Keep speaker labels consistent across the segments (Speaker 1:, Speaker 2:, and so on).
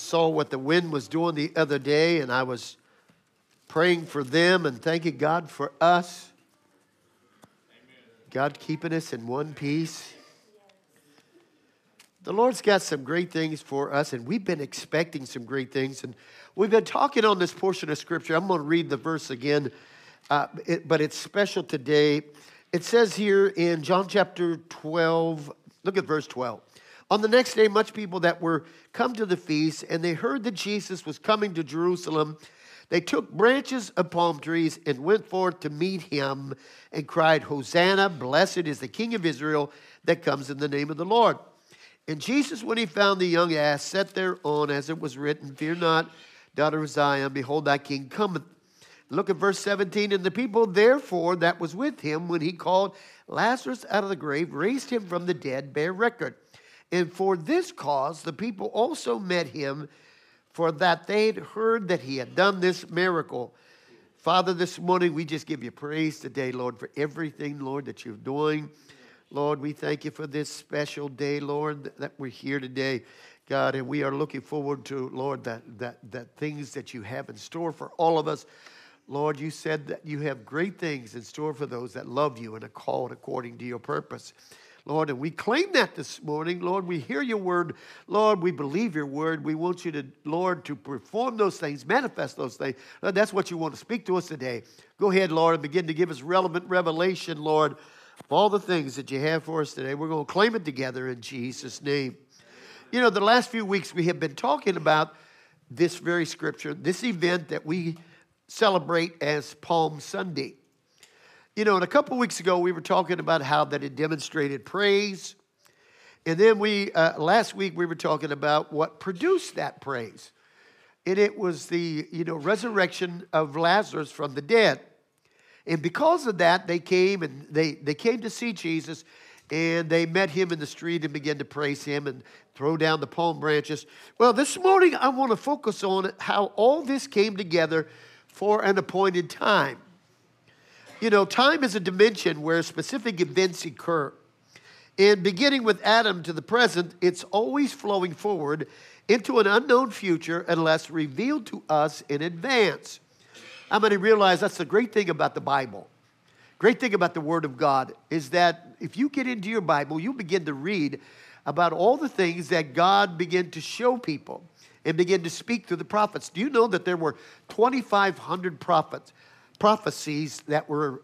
Speaker 1: saw what the wind was doing the other day, and I was praying for them and thanking God for us. God keeping us in one piece. The Lord's got some great things for us, and we've been expecting some great things. And we've been talking on this portion of Scripture. I'm going to read the verse again, but it's special today. It says here in John chapter 12, look at verse 12. On the next day, much people that were come to the feast, and they heard that Jesus was coming to Jerusalem. They took branches of palm trees and went forth to meet him and cried, Hosanna, blessed is the King of Israel that comes in the name of the Lord. And Jesus, when he found the young ass, sat thereon, as it was written, Fear not, daughter of Zion, behold, thy king cometh. Look at verse 17. And the people, therefore, that was with him, when he called Lazarus out of the grave, raised him from the dead, bear record. And for this cause the people also met him, for that they'd heard that he had done this miracle. Father, this morning we just give you praise today, Lord, for everything, Lord, that you're doing. Lord, we thank you for this special day, Lord, that we're here today, God, and we are looking forward to, Lord, that things that you have in store for all of us. Lord, you said that you have great things in store for those that love you and are called according to your purpose. Lord, and we claim that this morning. Lord, we hear your word. Lord, we believe your word. We want you to, Lord, to perform those things, manifest those things. Lord, that's what you want to speak to us today. Go ahead, Lord, and begin to give us relevant revelation, Lord, of all the things that you have for us today. We're going to claim it together in Jesus' name. You know, the last few weeks we have been talking about this very scripture, this event that we celebrate as Palm Sunday. You know, and a couple weeks ago, we were talking about how that it demonstrated praise. And then last week, we were talking about what produced that praise. And it was the, resurrection of Lazarus from the dead. And because of that, they came and they came to see Jesus, and they met him in the street and began to praise him and throw down the palm branches. Well, this morning, I want to focus on how all this came together for an appointed time. You know, time is a dimension where specific events occur. And beginning with Adam to the present, it's always flowing forward into an unknown future unless revealed to us in advance. How many realize that's the great thing about the Bible? Great thing about the Word of God is that if you get into your Bible, you begin to read about all the things that God began to show people and begin to speak through the prophets. Do you know that there were 2,500 prophecies that were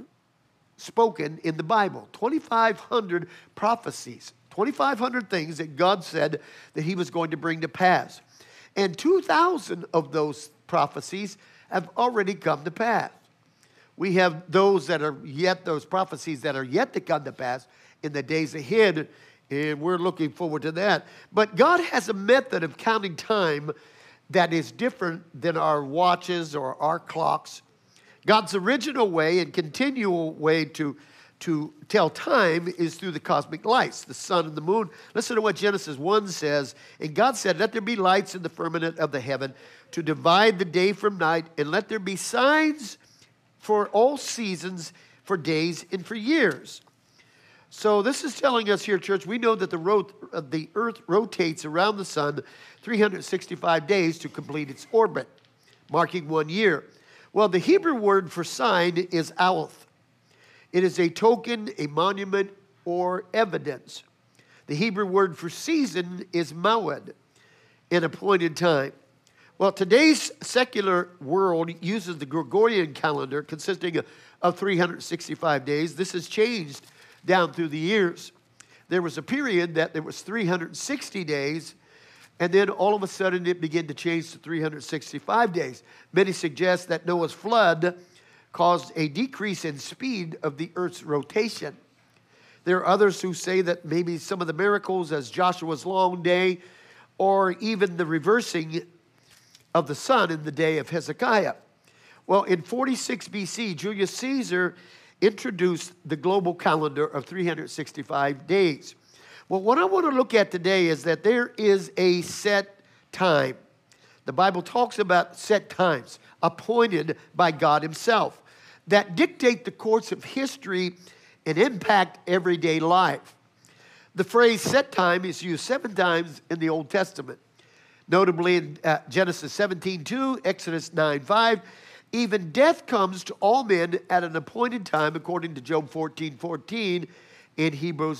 Speaker 1: spoken in the Bible? 2,500 prophecies, 2,500 things that God said that he was going to bring to pass. And 2,000 of those prophecies have already come to pass. We have those prophecies that are yet to come to pass in the days ahead, and we're looking forward to that. But God has a method of counting time that is different than our watches or our clocks. God's original way and continual way to tell time is through the cosmic lights, the sun and the moon. Listen to what Genesis 1 says. And God said, let there be lights in the firmament of the heaven to divide the day from night, and let there be signs for all seasons, for days and for years. So this is telling us here, church, we know that the earth rotates around the sun 365 days to complete its orbit, marking 1 year. Well, the Hebrew word for sign is aleph. It is a token, a monument, or evidence. The Hebrew word for season is mawed, an appointed time. Well, today's secular world uses the Gregorian calendar consisting of 365 days. This has changed down through the years. There was a period that there was 360 days, and then all of a sudden it began to change to 365 days. Many suggest that Noah's flood caused a decrease in speed of the earth's rotation. There are others who say that maybe some of the miracles as Joshua's long day, or even the reversing of the sun in the day of Hezekiah. Well, in 46 BC, Julius Caesar introduced the global calendar of 365 days. Well, what I want to look at today is that there is a set time. The Bible talks about set times appointed by God himself that dictate the course of history and impact everyday life. The phrase set time is used 7 times in the Old Testament. Notably in Genesis 17:2, Exodus 9:5, even death comes to all men at an appointed time, according to Job 14:14, in Hebrews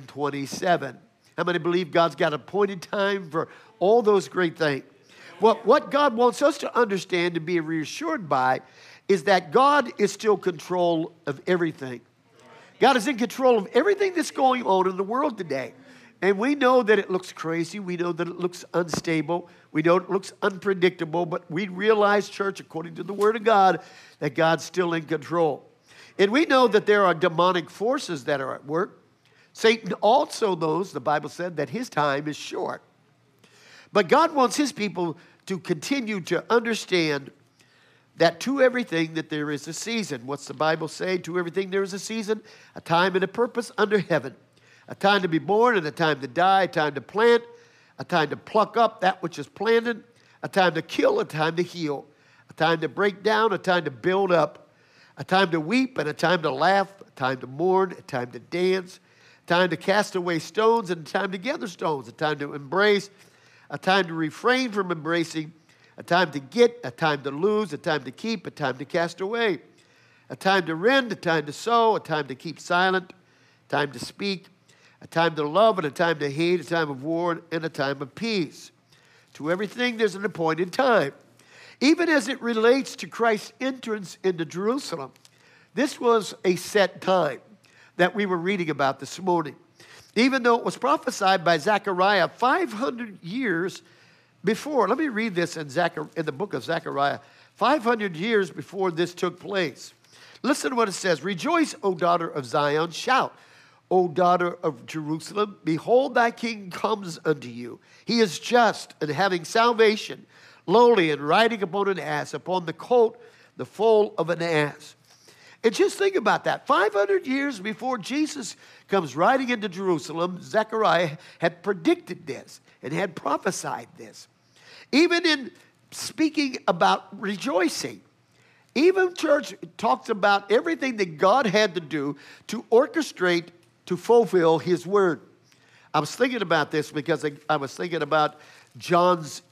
Speaker 1: 9:27. How many believe God's got appointed time for all those great things? Well, what God wants us to understand and be reassured by is that God is still in control of everything. God is in control of everything that's going on in the world today. And we know that it looks crazy. We know that it looks unstable. We know it looks unpredictable. But we realize, church, according to the Word of God, that God's still in control. And we know that there are demonic forces that are at work. Satan also knows, the Bible said, that his time is short. But God wants his people to continue to understand that to everything that there is a season. What's the Bible say? To everything there is a season, a time and a purpose under heaven. A time to be born and a time to die, a time to plant, a time to pluck up that which is planted, a time to kill, a time to heal, a time to break down, a time to build up, a time to weep and a time to laugh, a time to mourn, a time to dance, a time to cast away stones and a time to gather stones, a time to embrace, a time to refrain from embracing, a time to get, a time to lose, a time to keep, a time to cast away, a time to rend, a time to sow, a time to keep silent, a time to speak, a time to love and a time to hate, a time of war and a time of peace. To everything there's an appointed time. Even as it relates to Christ's entrance into Jerusalem, this was a set time that we were reading about this morning. Even though it was prophesied by Zechariah 500 years before. Let me read this in the book of Zechariah. 500 years before this took place. Listen to what it says. Rejoice, O daughter of Zion. Shout, O daughter of Jerusalem, behold, thy king comes unto you. He is just and having salvation, lowly and riding upon an ass, upon the colt, the foal of an ass. And just think about that. 500 years before Jesus comes riding into Jerusalem, Zechariah had predicted this and had prophesied this. Even in speaking about rejoicing, even church talks about everything that God had to do to orchestrate to fulfill his word. I was thinking about this because I was thinking about John's,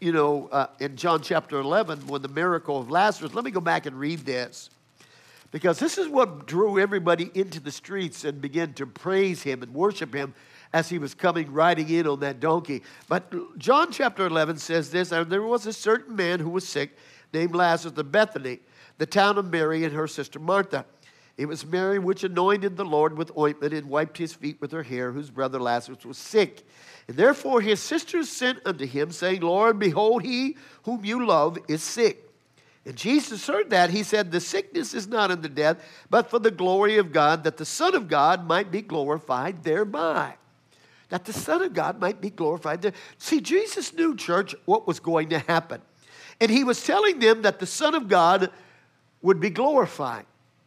Speaker 1: in John chapter 11, when the miracle of Lazarus. Let me go back and read this. Because this is what drew everybody into the streets and began to praise him and worship him as he was coming riding in on that donkey. But John chapter 11 says this, and there was a certain man who was sick named Lazarus of Bethany, the town of Mary and her sister Martha. It was Mary which anointed the Lord with ointment and wiped his feet with her hair, whose brother Lazarus was sick. And therefore his sisters sent unto him, saying, Lord, behold, he whom you love is sick. And Jesus heard that. He said, the sickness is not unto death, but for the glory of God, that the Son of God might be glorified thereby. That the Son of God might be glorified there. See, Jesus knew, church, what was going to happen. And he was telling them that the Son of God would be glorified.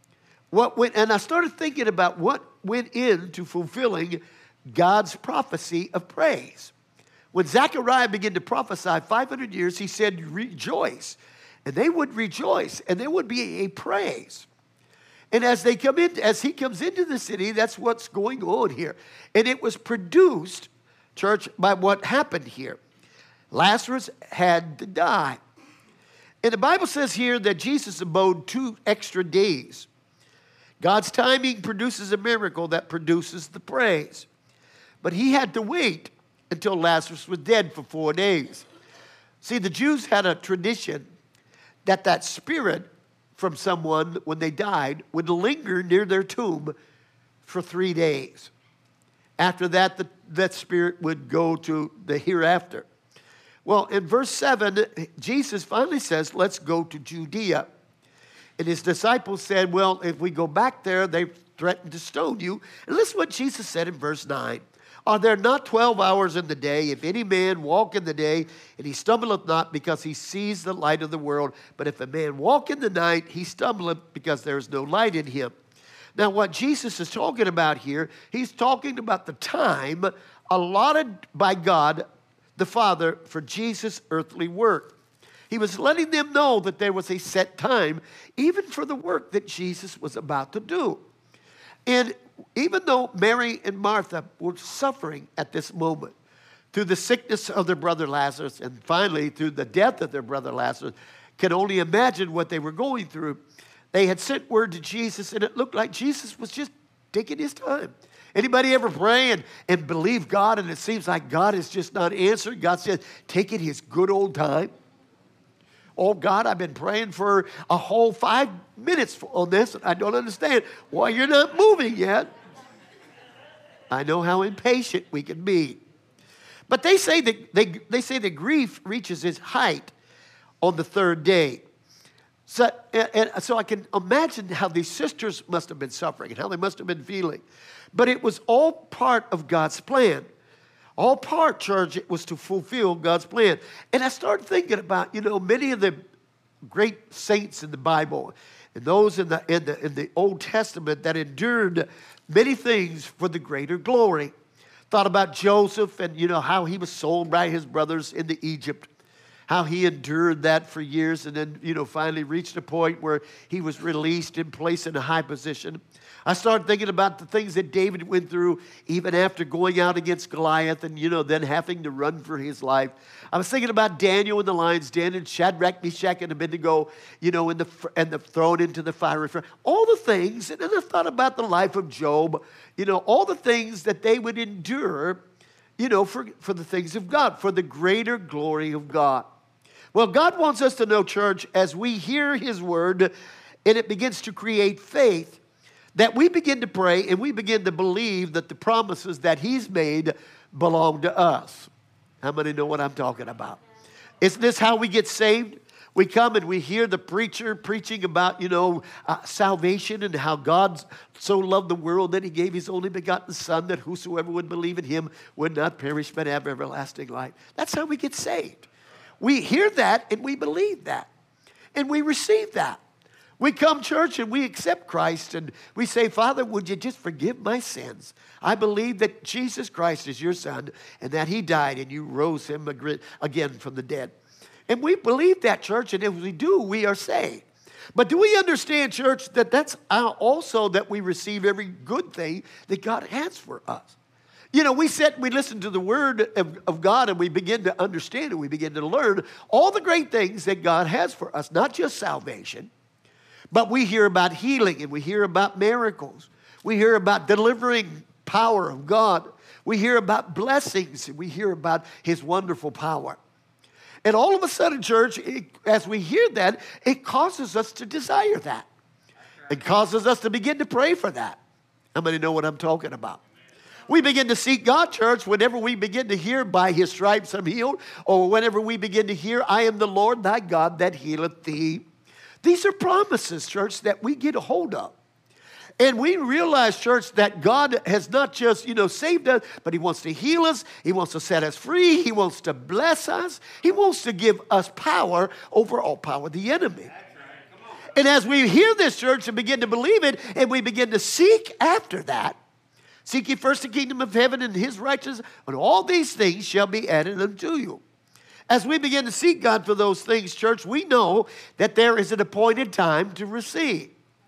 Speaker 1: And I started thinking about what went into fulfilling God's prophecy of praise. When Zechariah began to prophesy 500 years, he said, rejoice. And they would rejoice, and there would be a praise. And as he comes into the city, that's what's going on here. And it was produced, church, by what happened here. Lazarus had to die. And the Bible says here that Jesus abode 2 extra days. God's timing produces a miracle that produces the praise. But he had to wait until Lazarus was dead for 4 days. See, the Jews had a tradition that spirit from someone, when they died, would linger near their tomb for 3 days. After that, that spirit would go to the hereafter. Well, in verse 7, Jesus finally says, let's go to Judea. And his disciples said, well, if we go back there, they threatened to stone you. And listen to what Jesus said in verse 9. Are there not 12 hours in the day? If any man walk in the day, and he stumbleth not because he sees the light of the world. But if a man walk in the night, he stumbleth because there is no light in him. Now, what Jesus is talking about here, he's talking about the time allotted by God the Father for Jesus' earthly work. He was letting them know that there was a set time, even for the work that Jesus was about to do. And even though Mary and Martha were suffering at this moment, through the sickness of their brother Lazarus, and finally through the death of their brother Lazarus, can only imagine what they were going through. They had sent word to Jesus, and it looked like Jesus was just taking his time. Anybody ever pray and believe God, and it seems like God is just not answering? God says, taking his good old time. Oh, God, I've been praying for a whole 5 minutes on this, and I don't understand why you're not moving yet. I know how impatient we can be. But they say that grief reaches its height on the third day. So I can imagine how these sisters must have been suffering and how they must have been feeling. But it was all part of God's plan. All part, church, it was to fulfill God's plan. And I started thinking about, many of the great saints in the Bible and those in the Old Testament that endured many things for the greater glory. Thought about Joseph and, how he was sold by his brothers into Egypt. How he endured that for years and then, finally reached a point where he was released and placed in a high position. I started thinking about the things that David went through even after going out against Goliath and, then having to run for his life. I was thinking about Daniel in the lion's den and Shadrach, Meshach, and Abednego, and thrown into the fiery furnace. All the things, and then I thought about the life of Job, all the things that they would endure, for the things of God, for the greater glory of God. Well, God wants us to know, church, as we hear his word and it begins to create faith, that we begin to pray and we begin to believe that the promises that he's made belong to us. How many know what I'm talking about? Isn't this how we get saved? We come and we hear the preacher preaching about, salvation and how God so loved the world that he gave his only begotten Son, that whosoever would believe in him would not perish but have everlasting life. That's how we get saved. We hear that and we believe that. And we receive that. We come, church, and we accept Christ and we say, Father, would you just forgive my sins? I believe that Jesus Christ is your Son and that he died and you rose him again from the dead. And we believe that, church, and if we do, we are saved. But do we understand, church, that that's also that we receive every good thing that God has for us? We sit and we listen to the word of God and we begin to understand and we begin to learn all the great things that God has for us, not just salvation, but we hear about healing and we hear about miracles. We hear about delivering power of God. We hear about blessings and we hear about his wonderful power. And all of a sudden, church, as we hear that, it causes us to desire that. It causes us to begin to pray for that. How many know what I'm talking about? We begin to seek God, church, whenever we begin to hear by his stripes I'm healed, or whenever we begin to hear I am the Lord thy God that healeth thee. These are promises, church, that we get a hold of. And we realize, church, that God has not just, saved us, but he wants to heal us. He wants to set us free. He wants to bless us. He wants to give us power over all power of the enemy. And as we hear this, church, and begin to believe it, and we begin to seek after that, seek ye first the kingdom of heaven and his righteousness, and all these things shall be added unto you. As we begin to seek God for those things, church, we know that there is an appointed time to receive.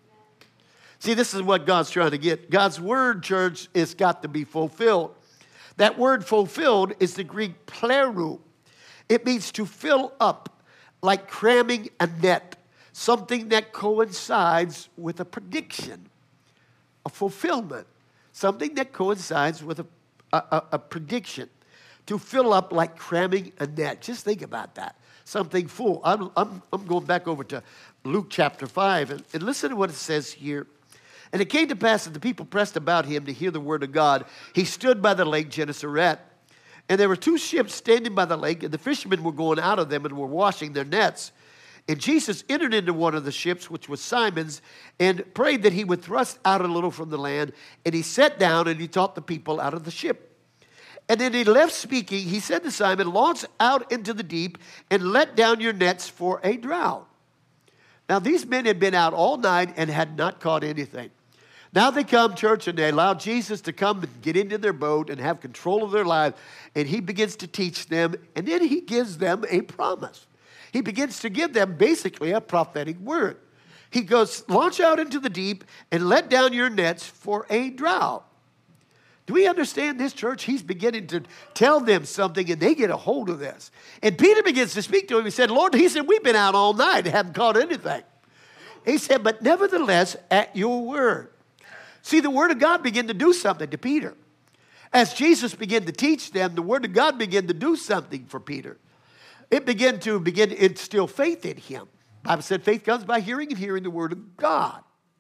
Speaker 1: See, this is what God's trying to get. God's word, church, is got to be fulfilled. That word fulfilled is the Greek plerou. It means to fill up, like cramming a net, something that coincides with a prediction, a fulfillment. Something that coincides with a prediction. To fill up like cramming a net. Just think about that. Something full. I'm going back over to Luke chapter 5. And listen to what it says here. And it came to pass that the people pressed about him to hear the word of God. He stood by the lake Gennesaret. And there were 2 ships standing by the lake. And the fishermen were going out of them and were washing their nets. And Jesus entered into one of the ships, which was Simon's, and prayed that he would thrust out a little from the land. And he sat down and he taught the people out of the ship. And then he left speaking. He said to Simon, launch out into the deep and let down your nets for a draught. Now these men had been out all night and had not caught anything. Now they come, church, and they allow Jesus to come and get into their boat and have control of their lives. And he begins to teach them, and then he gives them a promise. He begins to give them basically a prophetic word. He goes, launch out into the deep and let down your nets for a draught. Do we understand this, church? He's beginning to tell them something, and they get a hold of this. And Peter begins to speak to him. He said, Lord, he said, we've been out all night and haven't caught anything. He said, but nevertheless, at your word. See, the word of God began to do something to Peter. As Jesus began to teach them, the word of God began to do something for Peter. It began to instill faith in him. The Bible said faith comes by hearing and hearing the word of God.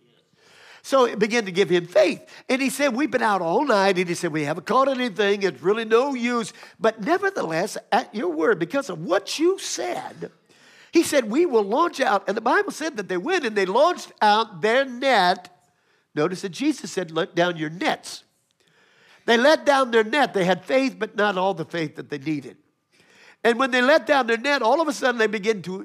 Speaker 1: So it began to give him faith. And he said, we've been out all night. And he said, we haven't caught anything. It's really no use. But nevertheless, at your word, because of what you said, he said, we will launch out. And the Bible said that they went and they launched out their net. Notice that Jesus said, let down your nets. They let down their net. They had faith, but not all the faith that they needed. And when they let down their net, all of a sudden they begin to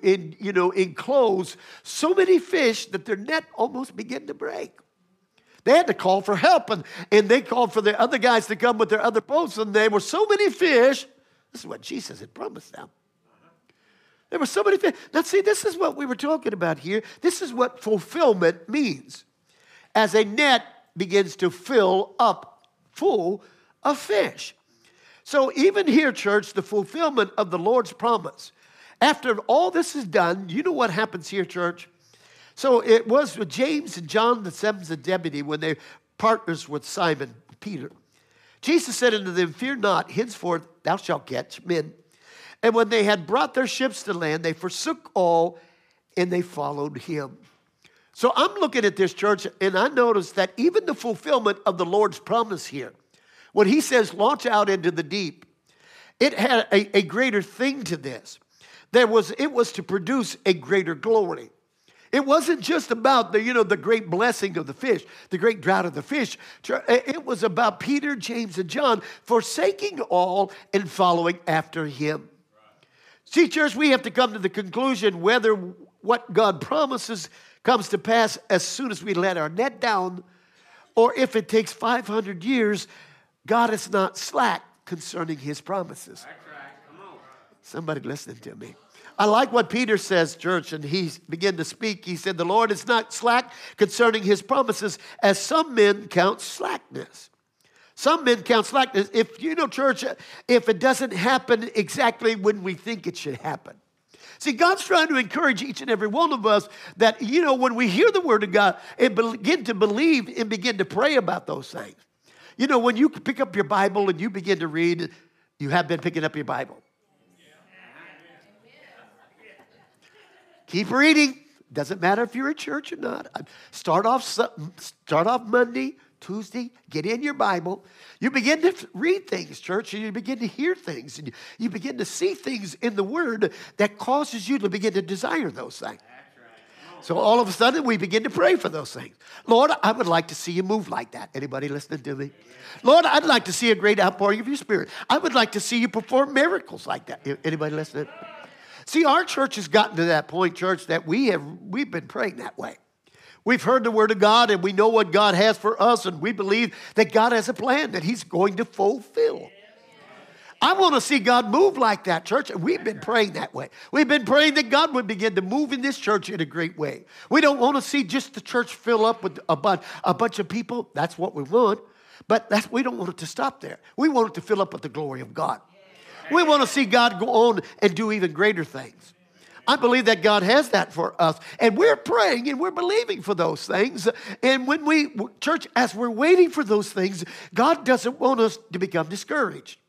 Speaker 1: enclose so many fish that their net almost began to break. They had to call for help, and they called for the other guys to come with their other boats, and there were so many fish. This is what Jesus had promised them. There were so many fish. Now, see, this is what we were talking about here. This is what fulfillment means. As a net begins to fill up full of fish. So even here, church, the fulfillment of the Lord's promise. After all this is done, you know what happens here, church? So it was with James and John, the sons of Zebedee, when they partners with Simon Peter. Jesus said unto them, fear not, henceforth thou shalt catch men. And when they had brought their ships to land, they forsook all and they followed him. So I'm looking at this, church, and I noticed that even the fulfillment of the Lord's promise here, when he says launch out into the deep, it had a greater thing to this. It was to produce a greater glory. It wasn't just about the great blessing of the fish, the great drought of the fish. It was about Peter, James, and John forsaking all and following after him. See, church, we have to come to the conclusion whether what God promises comes to pass as soon as we let our net down, or if it takes 500 years, God is not slack concerning his promises. That's right. Come on. Somebody listening to me. I like what Peter says, church, and he began to speak. He said, the Lord is not slack concerning his promises, as some men count slackness. Some men count slackness. If, church, if it doesn't happen exactly when we think it should happen. See, God's trying to encourage each and every one of us that, when we hear the word of God and begin to believe and begin to pray about those things. When you pick up your Bible and you begin to read, you have been picking up your Bible. Keep reading. Doesn't matter if you're at church or not. Start off Monday, Tuesday, get in your Bible. You begin to read things, church, and you begin to hear things, and you begin to see things in the Word that causes you to begin to desire those things. So all of a sudden, we begin to pray for those things. Lord, I would like to see you move like that. Anybody listening to me? Lord, I'd like to see a great outpouring of your Spirit. I would like to see you perform miracles like that. Anybody listening? See, our church has gotten to that point, church, that we've been praying that way. We've heard the word of God, and we know what God has for us, and we believe that God has a plan that he's going to fulfill. I want to see God move like that, church, and we've been praying that way. We've been praying that God would begin to move in this church in a great way. We don't want to see just the church fill up with a bunch of people. That's what we want, but we don't want it to stop there. We want it to fill up with the glory of God. We want to see God go on and do even greater things. I believe that God has that for us. And we're praying and we're believing for those things. And church, as we're waiting for those things, God doesn't want us to become discouraged.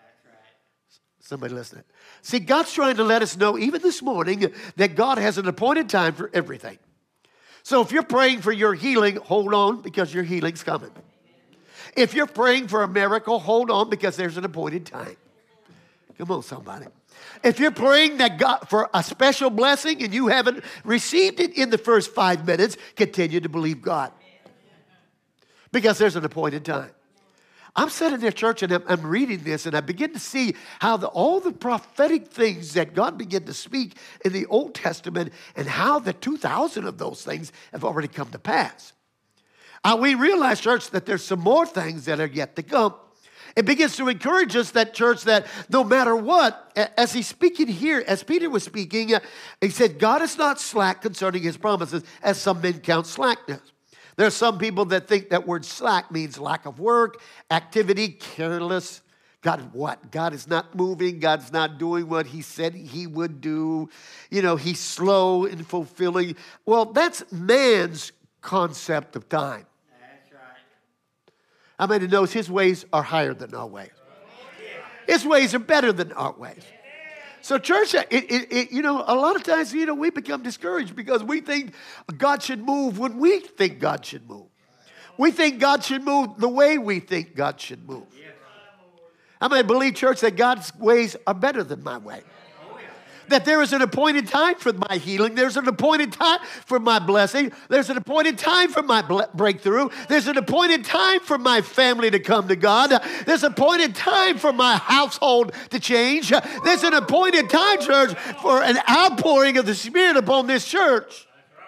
Speaker 1: Somebody listening. See, God's trying to let us know, even this morning, that God has an appointed time for everything. So if you're praying for your healing, hold on, because your healing's coming. If you're praying for a miracle, hold on, because there's an appointed time. Come on, somebody. If you're praying that God for a special blessing and you haven't received it in the first 5 minutes, continue to believe God. Because there's an appointed time. I'm sitting there, church, and I'm reading this, and I begin to see how all the prophetic things that God began to speak in the Old Testament and how the 2,000 of those things have already come to pass. We realize, church, that there's some more things that are yet to come. It begins to encourage us that, church, that no matter what, as he's speaking here, as Peter was speaking, he said, God is not slack concerning his promises, as some men count slackness. There's some people that think that word slack means lack of work, activity, careless. God, what? God is not moving. God's not doing what he said he would do. You know, he's slow in fulfilling. Well, that's man's concept of time.
Speaker 2: That's right.
Speaker 1: How many knows his ways are higher than our ways? His ways are better than our ways. So church, you know, a lot of times, you know, we become discouraged because we think God should move when we think God should move. We think God should move the way we think God should move. I may believe, church, that God's ways are better than my way. That there is an appointed time for my healing. There's an appointed time for my blessing. There's an appointed time for my breakthrough. There's an appointed time for my family to come to God. There's an appointed time for my household to change. There's an appointed time, church, for an outpouring of the Spirit upon this church.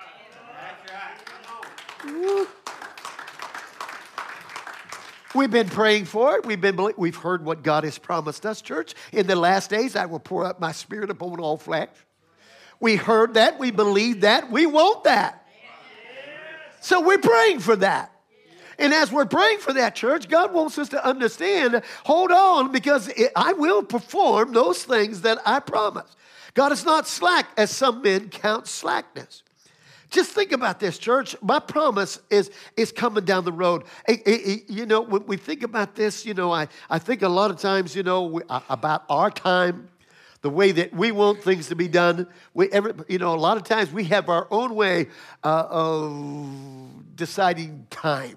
Speaker 1: Woo. We've been praying for it. We've heard what God has promised us, church. In the last days, I will pour out my Spirit upon all flesh. We heard that. We believe that. We want that. So we're praying for that. And as we're praying for that, church, God wants us to understand, hold on, because I will perform those things that I promise. God is not slack, as some men count slackness. Just think about this, church. My promise is coming down the road. You know, when we think about this, you know, I think a lot of times, you know, about our time, the way that we want things to be done. You know, a lot of times we have our own way of deciding time.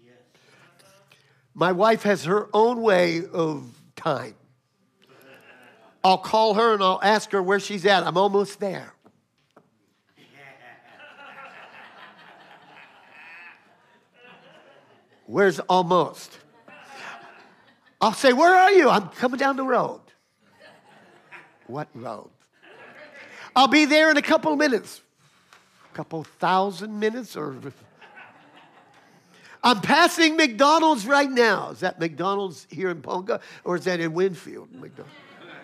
Speaker 1: My wife has her own way of time. I'll call her and I'll ask her where she's at. I'm almost there. Where's almost? I'll say, where are you? I'm coming down the road. What road? I'll be there in a couple of minutes. A couple thousand minutes or... I'm passing McDonald's right now. Is that McDonald's here in Ponca or is that in Winfield? McDonald's.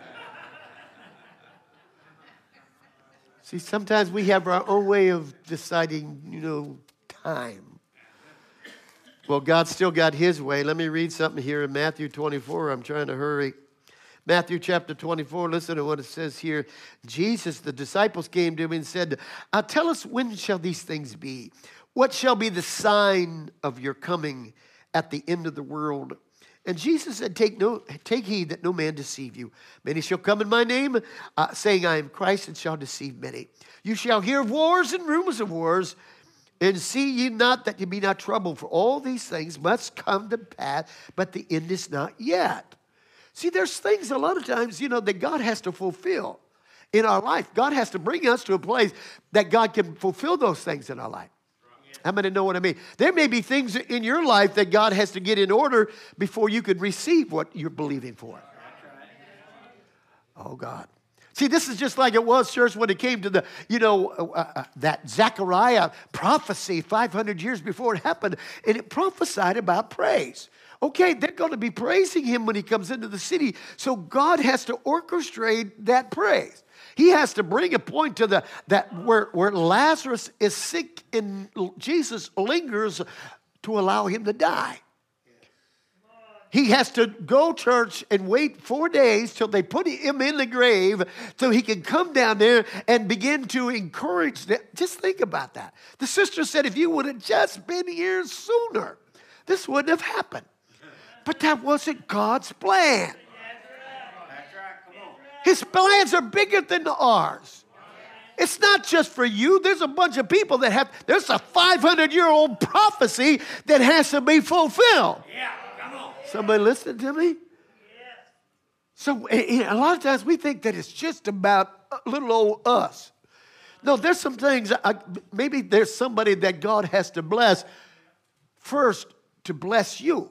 Speaker 1: See, sometimes we have our own way of deciding, you know, time. Well, God still got his way. Let me read something here in Matthew 24. I'm trying to hurry. Matthew chapter 24, listen to what it says here. Jesus, the disciples came to him and said, tell us, when shall these things be? What shall be the sign of your coming at the end of the world? And Jesus said, take heed that no man deceive you. Many shall come in my name, saying, I am Christ, and shall deceive many. You shall hear of wars and rumors of wars. And see ye not that ye be not troubled, for all these things must come to pass, but the end is not yet. See, there's things a lot of times, you know, that God has to fulfill in our life. God has to bring us to a place that God can fulfill those things in our life. How many know what I mean? There may be things in your life that God has to get in order before you could receive what you're believing for. Oh, God. See, this is just like it was, church, when it came to the, you know, that Zechariah prophecy 500 years before it happened, and it prophesied about praise. Okay, they're going to be praising him when he comes into the city, so God has to orchestrate that praise. He has to bring a point to where Lazarus is sick and Jesus lingers to allow him to die. He has to go, church, and wait 4 days till they put him in the grave so he can come down there and begin to encourage them. Just think about that. The sister said, if you would have just been here sooner, this wouldn't have happened. But that wasn't God's plan. His plans are bigger than ours. It's not just for you. There's a bunch of people that there's a 500-year-old prophecy that has to be fulfilled. Yeah. Somebody listen to me? So a lot of times we think that it's just about little old us. No, there's some things, maybe there's somebody that God has to bless first to bless you.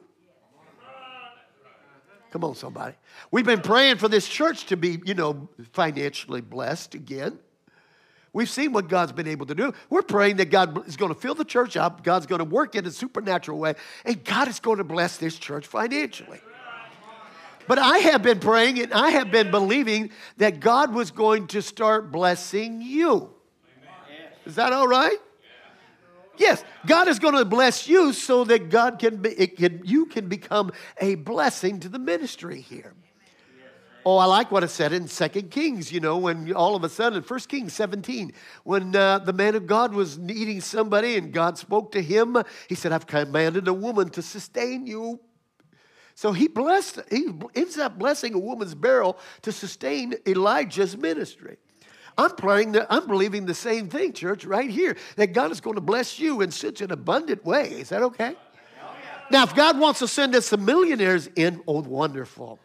Speaker 1: Come on, somebody. We've been praying for this church to be, you know, financially blessed again. We've seen what God's been able to do. We're praying that God is going to fill the church up. God's going to work in a supernatural way. And God is going to bless this church financially. But I have been praying and I have been believing that God was going to start blessing you. Is that all right? Yes, God is going to bless you so that you can become a blessing to the ministry here. Oh, I like what it said in 2 Kings, when all of a sudden, 1 Kings 17, when the man of God was needing somebody and God spoke to him, he said, I've commanded a woman to sustain you. So he ends up blessing a woman's barrel to sustain Elijah's ministry. I'm believing the same thing, church, right here, that God is going to bless you in such an abundant way. Is that okay? Now, if God wants to send us some millionaires in, oh, wonderful.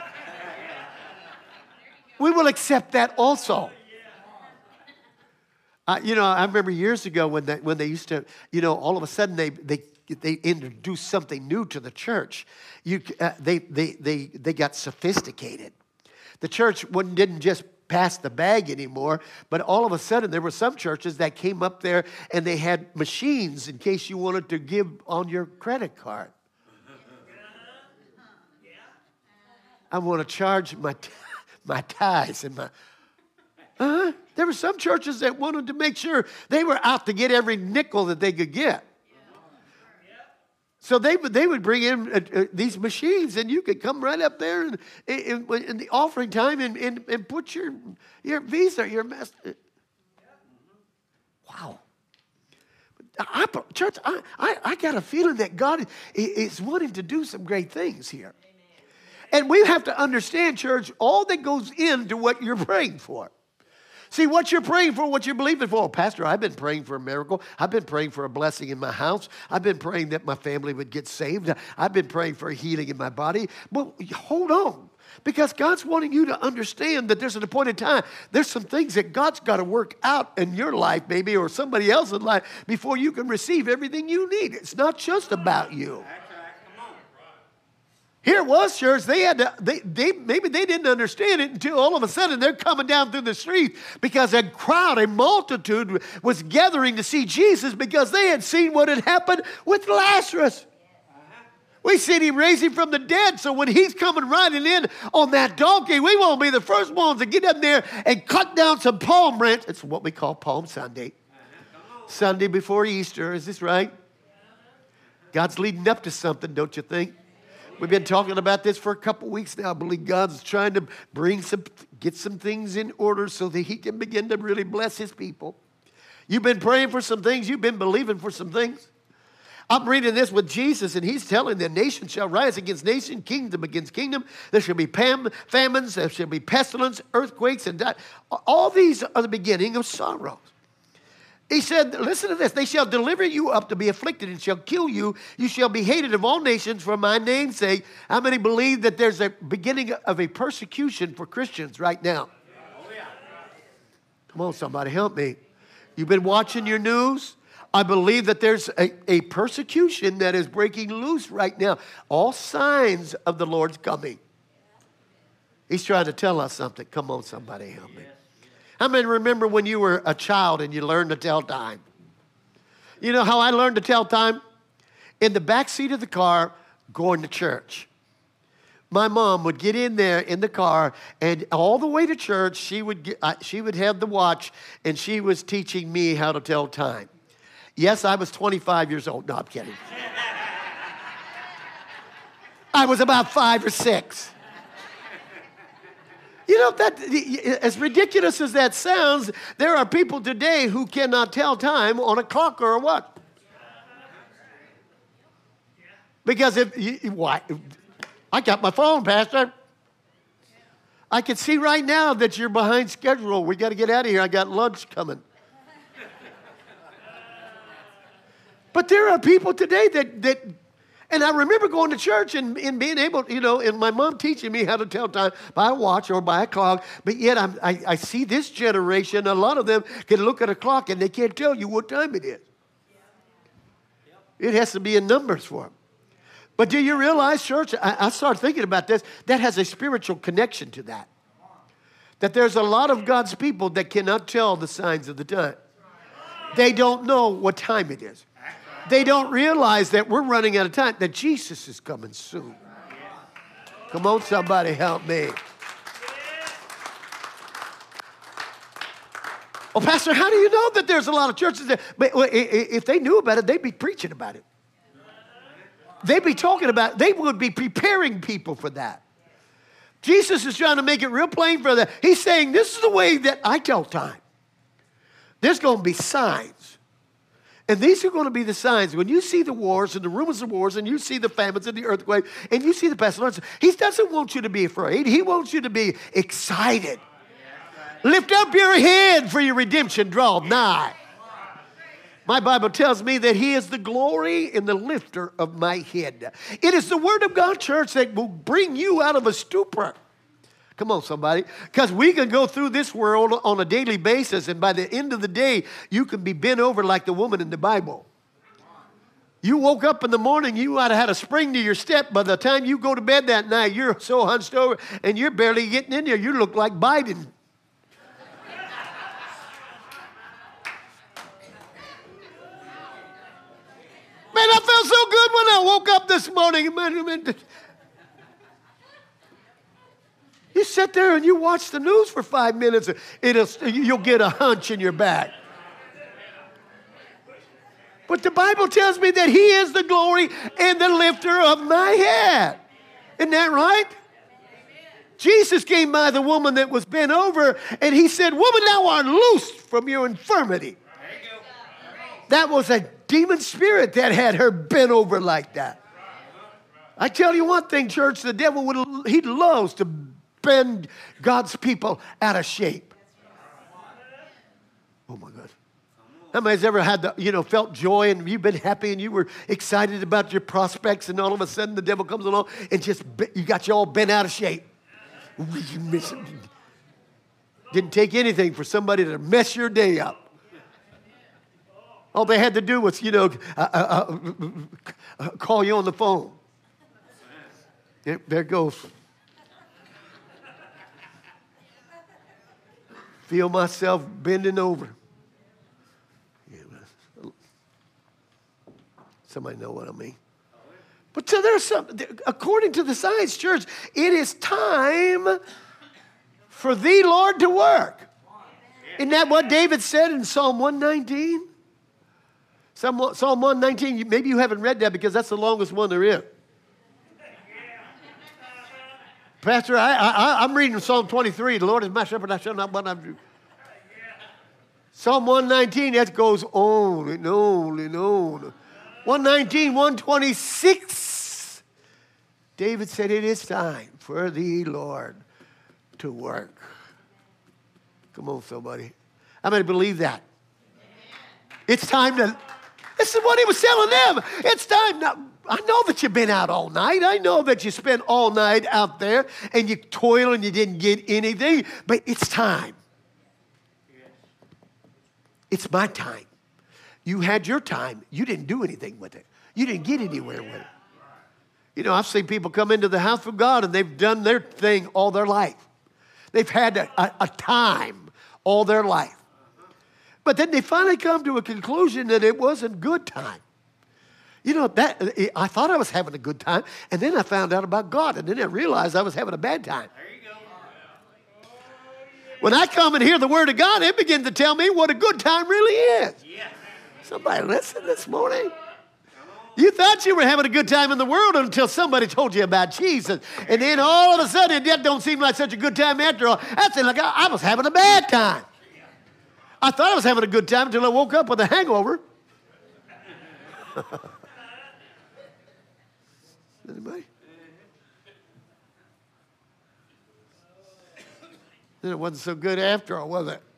Speaker 1: We will accept that also. I remember years ago when they used to, all of a sudden they introduced something new to the church. They got sophisticated. The church didn't just pass the bag anymore, but all of a sudden there were some churches that came up there and they had machines in case you wanted to give on your credit card. I want to charge my tithes and there were some churches that wanted to make sure they were out to get every nickel that they could get. So they would bring in these machines, and you could come right up there in the offering time and put your Visa, your Master. Wow. Church, I got a feeling that God is wanting to do some great things here. And we have to understand, church, all that goes into what you're praying for. See, what you're praying for, what you're believing for. Oh, Pastor, I've been praying for a miracle. I've been praying for a blessing in my house. I've been praying that my family would get saved. I've been praying for a healing in my body. Well, hold on. Because God's wanting you to understand that there's an appointed time. There's some things that God's got to work out in your life, maybe, or somebody else's life before you can receive everything you need. It's not just about you. Here it was, church. Maybe they didn't understand it until all of a sudden they're coming down through the street because a crowd, a multitude was gathering to see Jesus because they had seen what had happened with Lazarus. We seen him raise him from the dead, so when he's coming riding in on that donkey, we won't be the first ones to get up there and cut down some palm branches. It's what we call Palm Sunday. Sunday before Easter, is this right? God's leading up to something, don't you think? We've been talking about this for a couple weeks now. I believe God's trying to get some things in order so that he can begin to really bless his people. You've been praying for some things. You've been believing for some things. I'm reading this with Jesus, and he's telling that nation shall rise against nation, kingdom against kingdom. There shall be famines, there shall be pestilence, earthquakes, and that. All these are the beginning of sorrows. He said, listen to this. They shall deliver you up to be afflicted and shall kill you. You shall be hated of all nations for my name's sake. How many believe that there's a beginning of a persecution for Christians right now? Come on, somebody help me. You've been watching your news. I believe that there's a persecution that is breaking loose right now. All signs of the Lord's coming. He's trying to tell us something. Come on, somebody help me. How many remember when you were a child and you learned to tell time? You know how I learned to tell time? In the back seat of the car going to church. My mom would get in there in the car, and all the way to church, she would have the watch, and she was teaching me how to tell time. Yes, I was 25 years old. No, I'm kidding. I was about 5 or 6. You know, as ridiculous as that sounds, there are people today who cannot tell time on a clock or a what? Because I got my phone, Pastor. I can see right now that you're behind schedule. We got to get out of here. I got lunch coming. But there are people today that and I remember going to church and being able, and my mom teaching me how to tell time by a watch or by a clock. But yet I see this generation, a lot of them can look at a clock and they can't tell you what time it is. It has to be in numbers for them. But do you realize, church, I started thinking about this, that has a spiritual connection to that. That there's a lot of God's people that cannot tell the signs of the time. They don't know what time it is. They don't realize that we're running out of time, that Jesus is coming soon. Come on, somebody help me. Oh, Pastor, how do you know that there's a lot of churches there? But if they knew about it, they'd be preaching about it. They'd be talking about it. They would be preparing people for that. Jesus is trying to make it real plain for them. He's saying, this is the way that I tell time. There's going to be signs. And these are going to be the signs. When you see the wars and the rumors of wars and you see the famines and the earthquake and you see the pestilence, he doesn't want you to be afraid. He wants you to be excited. Lift up your head, for your redemption draweth nigh. My Bible tells me that he is the glory and the lifter of my head. It is the word of God, church, that will bring you out of a stupor. Come on, somebody. Because we can go through this world on a daily basis, and by the end of the day, you can be bent over like the woman in the Bible. You woke up in the morning, you might have had a spring to your step. By the time you go to bed that night, you're so hunched over, and you're barely getting in there. You look like Biden. Man, I felt so good when I woke up this morning. You sit there and you watch the news for 5 minutes, you'll get a hunch in your back. But the Bible tells me that he is the glory and the lifter of my head. Isn't that right? Jesus came by the woman that was bent over, and he said, woman, thou art loosed from your infirmity. That was a demon spirit that had her bent over like that. I tell you one thing, church, the devil, he loves to bend God's people out of shape. Oh, my God. How many's ever had felt joy and you've been happy and you were excited about your prospects, and all of a sudden the devil comes along and you got you all bent out of shape? Didn't take anything for somebody to mess your day up. All they had to do was, call you on the phone. There it goes. Feel myself bending over. Somebody know what I mean? But so there's according to the science, church, it is time for thee, Lord, to work. Isn't that what David said in Psalm 119? Psalm 119, maybe you haven't read that because that's the longest one there is. Pastor, I'm reading Psalm 23. The Lord is my shepherd, I shall not want. Psalm 119, that goes on and on and on. 119, 126. David said, it is time for thee, Lord, to work. Come on, somebody. How many believe that? It's time to... This is what he was telling them. It's time now. I know that you've been out all night. I know that you spent all night out there and you toil and you didn't get anything, but it's time. It's my time. You had your time. You didn't do anything with it. You didn't get anywhere with it. I've seen people come into the house of God and they've done their thing all their life. They've had a time all their life. But then they finally come to a conclusion that it wasn't good time. I thought I was having a good time, and then I found out about God, and then I realized I was having a bad time. There you go. When I come and hear the word of God, it begins to tell me what a good time really is. Yes. Somebody listen this morning. You thought you were having a good time in the world until somebody told you about Jesus. And then all of a sudden, that don't seem like such a good time after all. That seemed like I was having a bad time. I thought I was having a good time until I woke up with a hangover. Anybody? Then it wasn't so good after all, was it?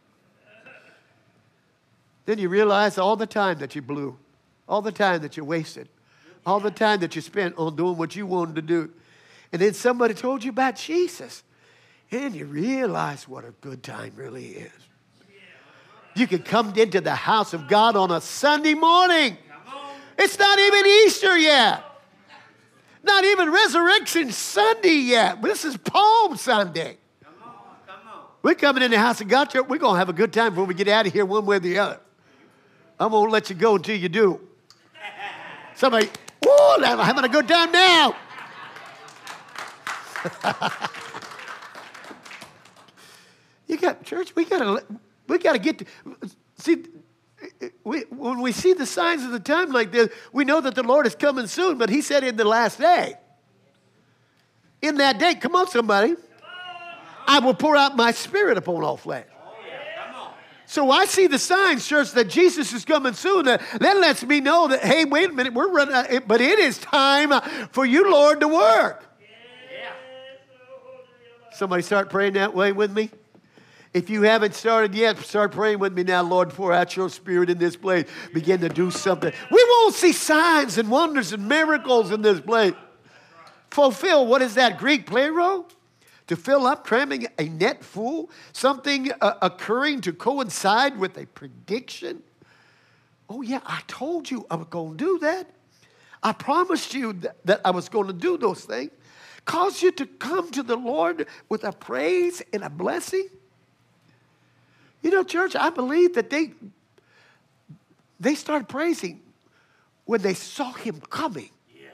Speaker 1: Then you realize all the time that you blew, all the time that you wasted, all the time that you spent on doing what you wanted to do. And then somebody told you about Jesus. And you realize what a good time really is. You can come into the house of God on a Sunday morning. It's not even Easter yet. Not even Resurrection Sunday yet. This is Palm Sunday. Come on. We're coming in the house of God. We're going to have a good time before we get out of here one way or the other. I won't let you go until you do. Somebody, whoa, I'm having a good time now. We got to get to, see, when we see the signs of the time like this, we know that the Lord is coming soon, but he said in the last day. In that day, come on somebody, I will pour out my spirit upon all flesh. So I see the signs, church, that Jesus is coming soon. That lets me know that, hey, wait a minute, we're running out, but it is time for you, Lord, to work. Somebody start praying that way with me. If you haven't started yet, start praying with me now. Lord, pour out your spirit in this place. Begin to do something. We won't see signs and wonders and miracles in this place. Fulfill, what is that, Greek plero? To fill up, cramming a net full, something occurring to coincide with a prediction. Oh yeah, I told you I was going to do that. I promised you that I was going to do those things. Cause you to come to the Lord with a praise and a blessing. You know, church, I believe that they started praising when they saw him coming.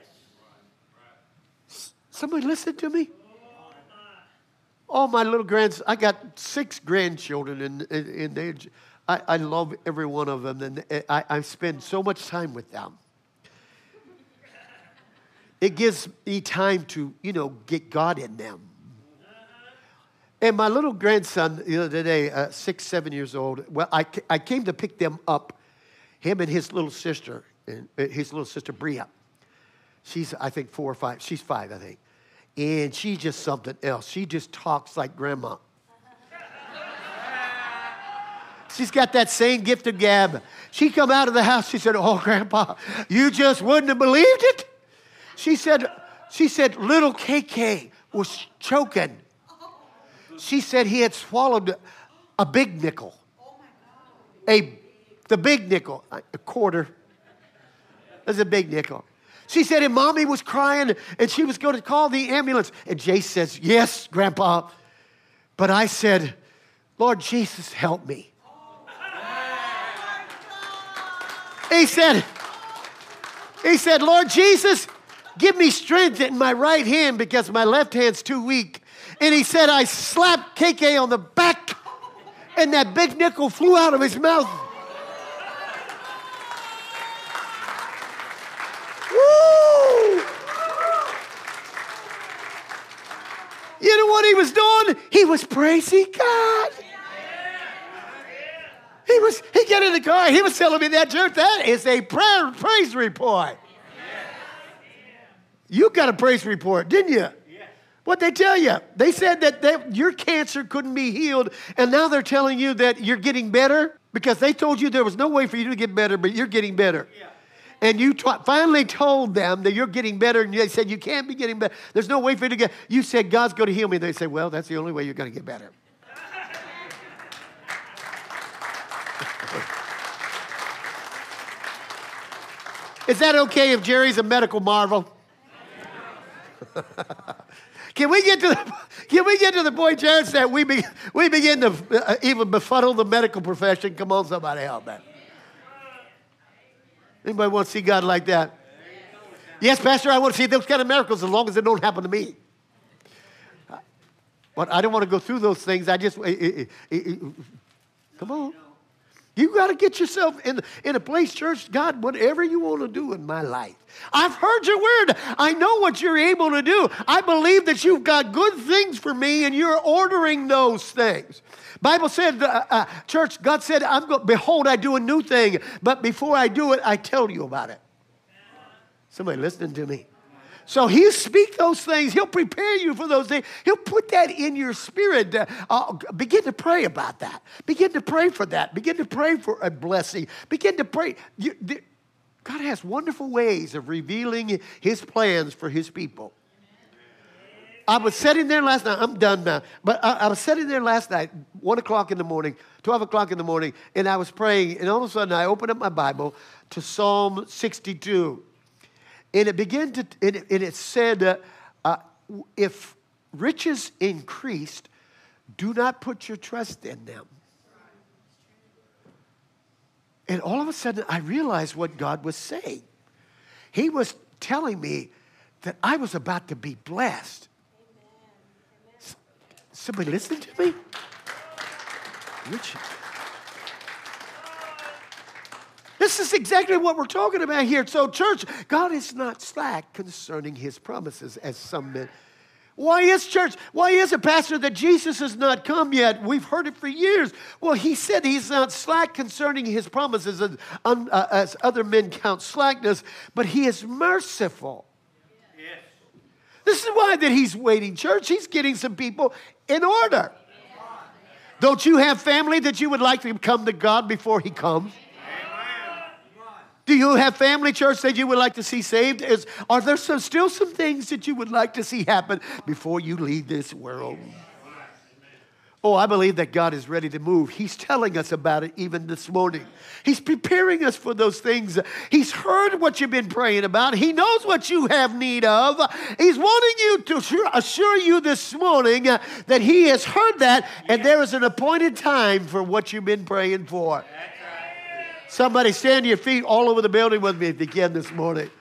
Speaker 1: Somebody listen to me? All my little I got 6 grandchildren, and I love every one of them, and I spend so much time with them. It gives me time to, get God in them. And my little grandson, the other day, 6, 7 years old, well, I came to pick them up, him and his little sister, Bria. She's, I think, 4 or 5. She's 5, I think. And she's just something else. She just talks like grandma. She's got that same gift of gab. She come out of the house. She said, "Oh, Grandpa, you just wouldn't have believed it." She said, little KK was choking. She said he had swallowed a big nickel. The big nickel, a quarter. That's a big nickel. She said, and Mommy was crying, and she was going to call the ambulance. And Jay says, "Yes, Grandpa." But I said, "Lord Jesus, help me." He said, "Lord Jesus, give me strength in my right hand because my left hand's too weak." And he said, I slapped KK on the back, and that big nickel flew out of his mouth. Woo! You know what he was doing? He was praising God. He got in the car. He was telling me that, church, that is a praise report. You got a praise report, didn't you? What'd they tell you? They said that your cancer couldn't be healed, and now they're telling you that you're getting better because they told you there was no way for you to get better, but you're getting better. Yeah. And you finally told them that you're getting better, and they said you can't be getting better. There's no way for you to get. You said God's going to heal me. And they said, well, that's the only way you're going to get better. Is that okay if Jerry's a medical marvel? Can we get to the point, Jared, that we begin to even befuddle the medical profession? Come on, somebody help me. Anybody want to see God like that? Yes, Pastor, I want to see those kind of miracles as long as they don't happen to me. But I don't want to go through those things. I just, come on. You got to get yourself in a place, church, God, whatever you want to do in my life. I've heard your word. I know what you're able to do. I believe that you've got good things for me, and you're ordering those things. Bible said, church, God said, behold, I do a new thing, but before I do it, I tell you about it. Somebody listening to me. So he'll speak those things. He'll prepare you for those things. He'll put that in your spirit. Begin to pray about that. Begin to pray for that. Begin to pray for a blessing. Begin to pray. God has wonderful ways of revealing his plans for his people. I was sitting there last night. I'm done now. But I was sitting there last night, 1 o'clock in the morning, 12 o'clock in the morning, and I was praying. And all of a sudden, I opened up my Bible to Psalm 62. And it said, if riches increased, do not put your trust in them. And all of a sudden, I realized what God was saying. He was telling me that I was about to be blessed. Somebody listen to me? Riches. This is exactly what we're talking about here. So, church, God is not slack concerning his promises, as some men. Why is it, Pastor, that Jesus has not come yet? We've heard it for years. Well, he said he's not slack concerning his promises as other men count slackness, but he is merciful. Yes. This is why that he's waiting, church. He's getting some people in order. Don't you have family that you would like to come to God before he comes? Do you have family, church, that you would like to see saved? Are there still some things that you would like to see happen before you leave this world? Oh, I believe that God is ready to move. He's telling us about it even this morning. He's preparing us for those things. He's heard what you've been praying about. He knows what you have need of. He's wanting you to assure you this morning that he has heard that, and there is an appointed time for what you've been praying for. Somebody stand to your feet all over the building with me again this morning.